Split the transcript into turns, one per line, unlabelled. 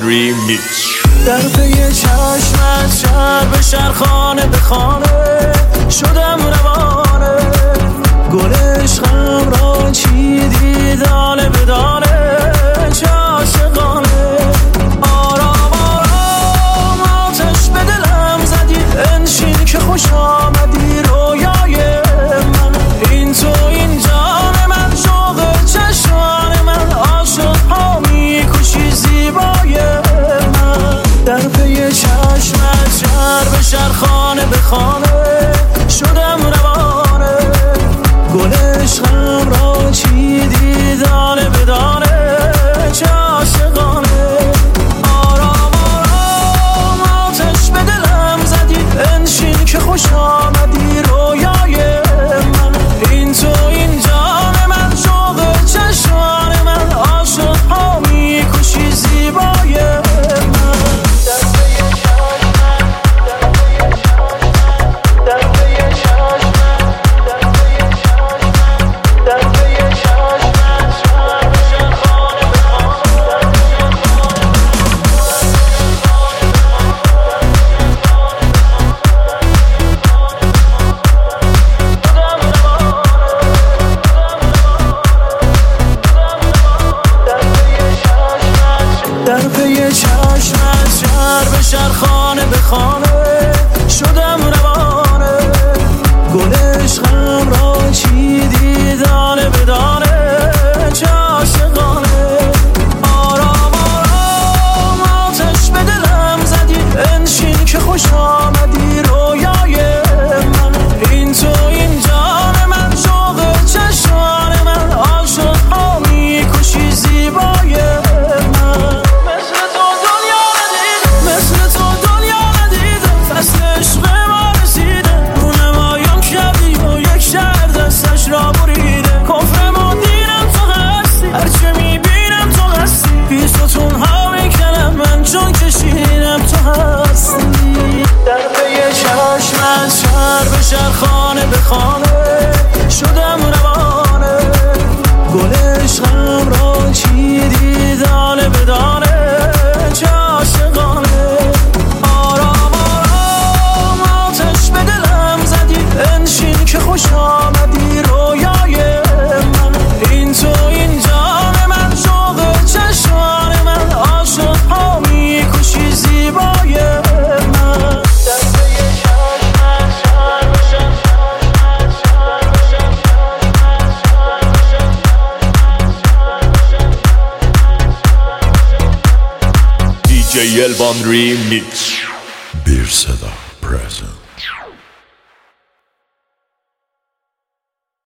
ریمیکس.
در پی چشمت شهر به شهر خانه به خانه شدم روانه، گل عشقم را چیدی دانه به دانه، چه عاشقانه. آرام آرام آتش به دلم زدی، انشین که خوش آمدی رویای من. این تو این جان من، شوق چشمان من، عاشق ها میکشی زیبای من. در پی چشمت شهر به شهر خانه به خانه شدم روانه، گل عشقم را چیدی دانه به دانه، چه عاشقانه. آرام آرام آتش به دلم زدی، انشین که خوش آمدی رویای من. این تو این جان من، شوق چشمان من، عاشق ها میکشی زیبای من. در پی چشمت شهر به شهر خانه به خانه شدم روانه، گل عشقم را چیدی دانه به دانه، چه عاشقانه. آرام آرام آتش به دلم زدی، انشین که خوش آمدی رویای من. این تو این جان من، شوق چشمان من، عاشق ها میکشی زیبای من. به شهر خانه به خانه شدم روانه، گل عشقم را چیدی دانه به دانه، چه عاشقانه. آرام آرام آتش به دلم زدی، انشین که خوش آمدی رویای من. این تو این جان من، شوق چشمان من، عاشق ها میکشی زیبای من.
DJ Elvan Remix.
Bir Seda present.